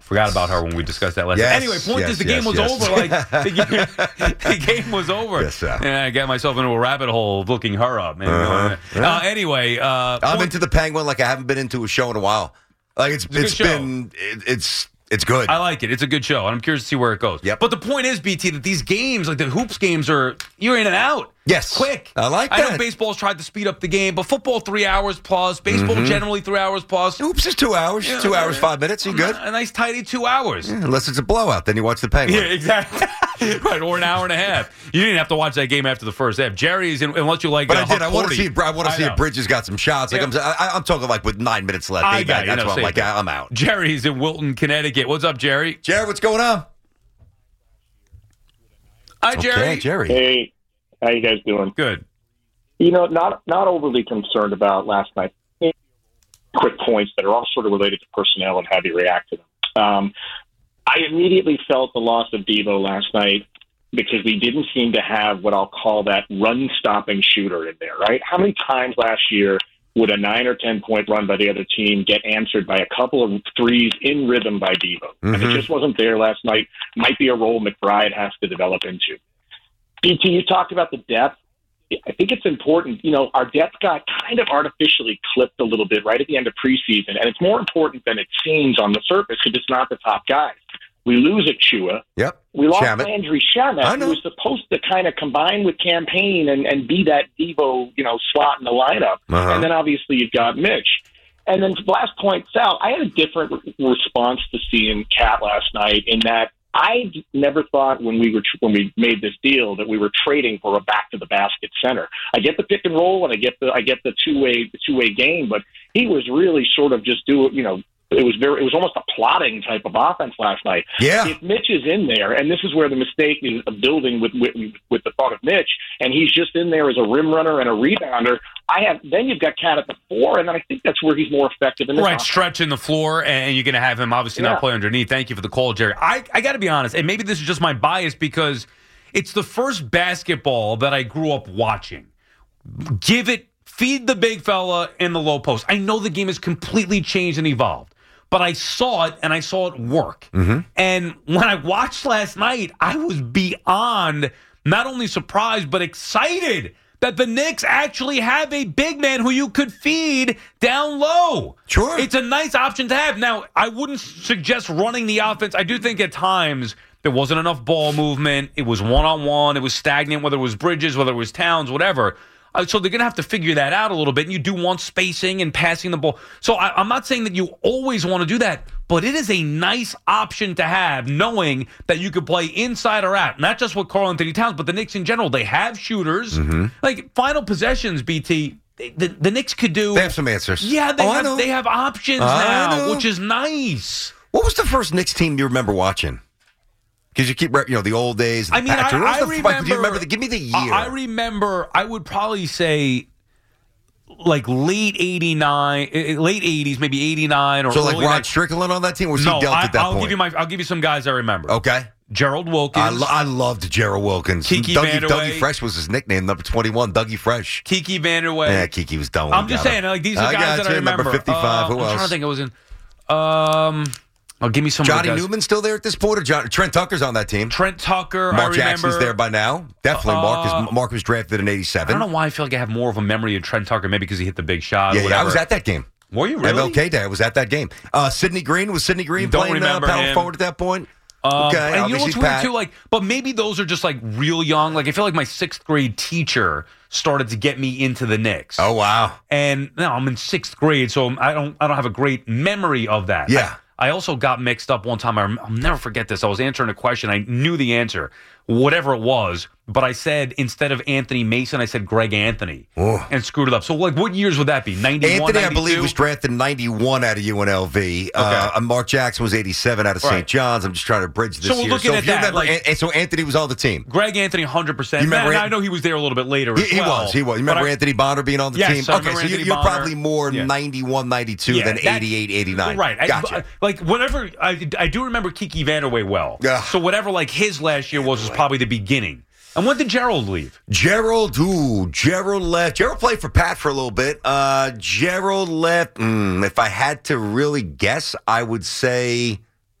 Forgot about her when we discussed that last Yes, night. Anyway, point yes, is the yes, game was yes. over. Like the game, the game was over. Yes, sir. And I got myself into a rabbit hole of looking her up. Man. Uh-huh. Uh, anyway, uh, I'm point- into the Penguin like I haven't been into a show in a while. Like it's It's a good it's show. been it, it's it's good. I like it. It's a good show, and I'm curious to see where it goes. Yep. But the point is, B T, that these games, like the hoops games, are you're in and out. Yes. Quick. I like I know that. baseball's tried to speed up the game, but football three hours plus. Baseball generally three hours plus. Oops, it's two hours. Yeah, two hours, uh, five minutes. You good? A nice tidy two hours. Yeah, unless it's a blowout, then you watch the Penguin. Yeah, exactly. Right, or an hour and a half. You didn't have to watch that game after the first half. Jerry's, in, unless you like. But uh, I did. I Huck want to forty. see. I want to see know. if Bridges got some shots. Like Yeah. I'm, I, I'm talking like with nine minutes left. I They got got- you. That's No, why I'm save like, it. I'm out. Jerry's in Wilton, Connecticut. What's up, Jerry? Jerry, what's going on? Hi, Jerry. Okay, Jerry. Hey, how you guys doing? Good. You know, not not overly concerned about last night. Quick points that are all sort of related to personnel and how they react to them. Um, I immediately felt the loss of Devo last night because we didn't seem to have what I'll call that run-stopping shooter in there, right? How many times last year would a nine or ten point run by the other team get answered by a couple of threes in rhythm by Devo? And it Mhm. just wasn't there last night. Might be a role McBride has to develop into. B T, you talked about the depth. I think it's important. You know, our depth got kind of artificially clipped a little bit right at the end of preseason, and it's more important than it seems on the surface because it's not the top guys. We lose Achua. Yep. We lost Shamet. Landry I Shamet, know. who was supposed to kind of combine with Campaign and, and be that Devo, you know, slot in the lineup. Uh-huh. And then obviously you've got Mitch. And then last point, Sal, I had a different re- response to seeing Cat last night in that I never thought when we were when we made this deal that we were trading for a back to the basket center. I get the pick and roll and I get the I get the two way the two way game, but he was really sort of just doing, you know, it was very it was almost a plotting type of offense last night. Yeah. If Mitch is in there, and this is where the mistake is building with with, with the thought of Mitch, and he's just in there as a rim runner and a rebounder. I have then you've got Cat at the four, and then I think that's where he's more effective in this Right, offense. stretching the floor, and you're going to have him obviously Yeah. not play underneath. Thank you for the call, Jerry. I, I got to be honest, and maybe this is just my bias because it's the first basketball that I grew up watching. Give it, feed the big fella in the low post. I know the game has completely changed and evolved, but I saw it, and I saw it work. Mm-hmm. And when I watched last night, I was beyond not only surprised, but excited that the Knicks actually have a big man who you could feed down low. Sure. It's a nice option to have. Now, I wouldn't suggest running the offense. I do think at times there wasn't enough ball movement. It was one-on-one. It was stagnant, whether it was Bridges, whether it was Towns, whatever. Uh, so they're going to have to figure that out a little bit. And you do want spacing and passing the ball. So I, I'm not saying that you always want to do that, but it is a nice option to have, knowing that you could play inside or out. Not just with Karl Anthony Towns, but the Knicks in general. They have shooters. Mm-hmm. Like final possessions, B T, they, the, the Knicks could do. They have some answers. Yeah, they, Oh, I have, know. they have options I now, know. which is nice. What was the first Knicks team you remember watching? Because you keep, you know, the old days. The I mean, I, Patrick. What was I the- remember. Do you remember? The, give me the year. I I remember. I would probably say, like late eighty-nine, eh, late eighties, maybe eighty-nine or so like early Rod nine- Strickland on that team, or was No, he dealt I, at that I'll point? give you my. I'll give you some guys I remember. Okay. Gerald Wilkins, I, lo- I loved Gerald Wilkins. Kiki Dougie, Vandeweghe. Dougie Fresh was his nickname, number twenty-one, Dougie Fresh. Kiki Vandeweghe. Yeah, Kiki was done. when I'm he just got saying, him. like these are I guys got that I you. remember. Number fifty-five. Uh, Who I'm else? trying to think. It was in. Um, oh, give me some. Johnny other guys. Newman's still there at this point, or John, Trent Tucker's on that team. Trent Tucker. Mark I remember. Jackson's there by now. Definitely, Mark Uh, is Mark was drafted in I eighty-seven. don't know why I feel like I have more of a memory of Trent Tucker, maybe because he hit the big shot. Yeah, or yeah, whatever. I was at that game. Were you really? M L K Day. I was at that game. Uh, Sidney Green was Sidney Green Don't playing uh, remember power him. forward at that point. Um, Okay, and you know obviously what's weird Pat. too? Like, but maybe those are just like real young. Like, I feel like my sixth grade teacher started to get me into the Knicks. Oh wow! And now I'm in sixth grade, so I don't I don't have a great memory of that. Yeah. I, I also got mixed up one time. I rem- I'll never forget this. I was answering a question. I knew the answer, whatever it was, but I said instead of Anthony Mason, I said Greg Anthony, Oh. and screwed it up. So, like, what years would that be? ninety-one, Anthony, I believe, ninety-two? was drafted in ninety-one out of U N L V. Uh, and Mark Jackson was eighty-seven out of Saint Right. John's. I'm just trying to bridge this So we're here. looking so at if you that, remember, like- and, and so Anthony was on the team. Greg Anthony, one hundred percent. You remember Now, An- I know he was there a little bit later He, as he well. was. He was. You but remember I- Anthony Bonner being on the Yes, team? I Okay, remember so you, Anthony you're Bonner. probably more Yeah. ninety-one, ninety-two Yeah, than that- eighty-eight, eighty-nine. Right. I- Gotcha. I, like, whatever, I, I do remember Kiki Vandeweghe well. Yeah. So whatever, like, his last year was, was probably the beginning. And when did Gerald leave? Gerald, ooh, Gerald left. Gerald played for Pat for a little bit. Uh, Gerald left. Mm, if I had to really guess, I would say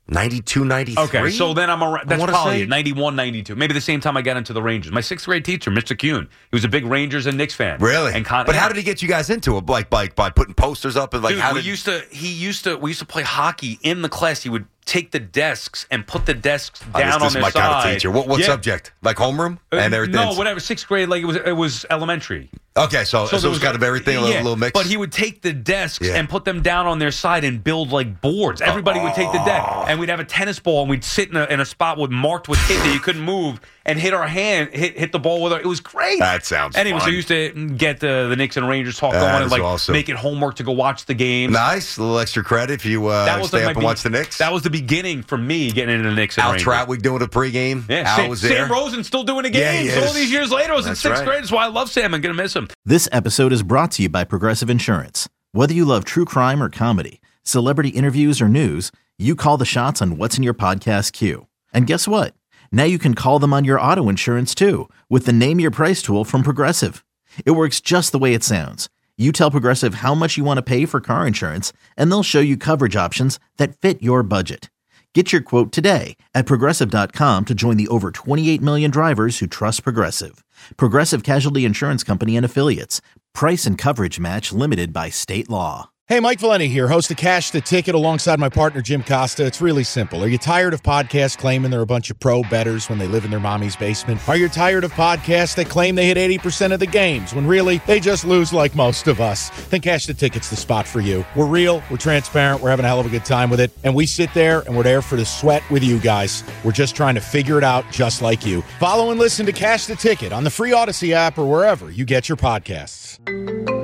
ninety-two, ninety-three Okay, so then I'm around. That's probably say. it, ninety-one, ninety-two. Maybe the same time I got into the Rangers. My sixth grade teacher, Mister Kuhn, he was a big Rangers and Knicks fan. Really? And Con- but how did he get you guys into it? Like by, by putting posters up and like Dude, how we did used to. He used to. We used to play hockey in the class. He would take the desks and put the desks Oh, down this, on this their is my side. kind of teacher. What, what Yeah. subject? Like homeroom Uh, and everything? No, whatever. Sixth grade, like it was. It was elementary. Okay, so, so, there it was kind of everything, a little, yeah, little mix. But he would take the desks Yeah. and put them down on their side and build like boards. Everybody would take the deck, and we'd have a tennis ball, and we'd sit in a, in a spot with marked with hit that you couldn't move, and hit our hand, hit hit the ball with our. It was great. That sounds Anyway, so fun. I used to get the, the Knicks and Rangers talk That going and is like awesome. make it homework to go watch the games. Nice, a little extra credit if you uh, That was stay like up my and be- watch the Knicks. That was the beginning for me getting into the Knicks and Al Rangers. Troutwig doing a pregame. Yeah, Al Sam, was there. Sam Rosen still doing a Yeah, game. he so all is. these years later, I was That's in sixth right. grade. That's why I love Sam. I'm gonna miss him. This episode is brought to you by Progressive Insurance. Whether you love true crime or comedy, celebrity interviews or news, you call the shots on what's in your podcast queue. And guess what? Now you can call them on your auto insurance too with the Name Your Price tool from Progressive. It works just the way it sounds. You tell Progressive how much you want to pay for car insurance, and they'll show you coverage options that fit your budget. Get your quote today at Progressive dot com to join the over twenty-eight million drivers who trust Progressive. Progressive Casualty Insurance Company and Affiliates. Price and coverage match limited by state law. Hey, Mike Valenti here, host of Cash the Ticket alongside my partner Jim Costa. It's really simple. Are you tired of podcasts claiming they're a bunch of pro bettors when they live in their mommy's basement? Are you tired of podcasts that claim they hit eighty percent of the games when really they just lose like most of us? Then Cash the Ticket's the spot for you. We're real, we're transparent, we're having a hell of a good time with it, and we sit there and we're there for the sweat with you guys. We're just trying to figure it out just like you. Follow and listen to Cash the Ticket on the free Odyssey app or wherever you get your podcasts.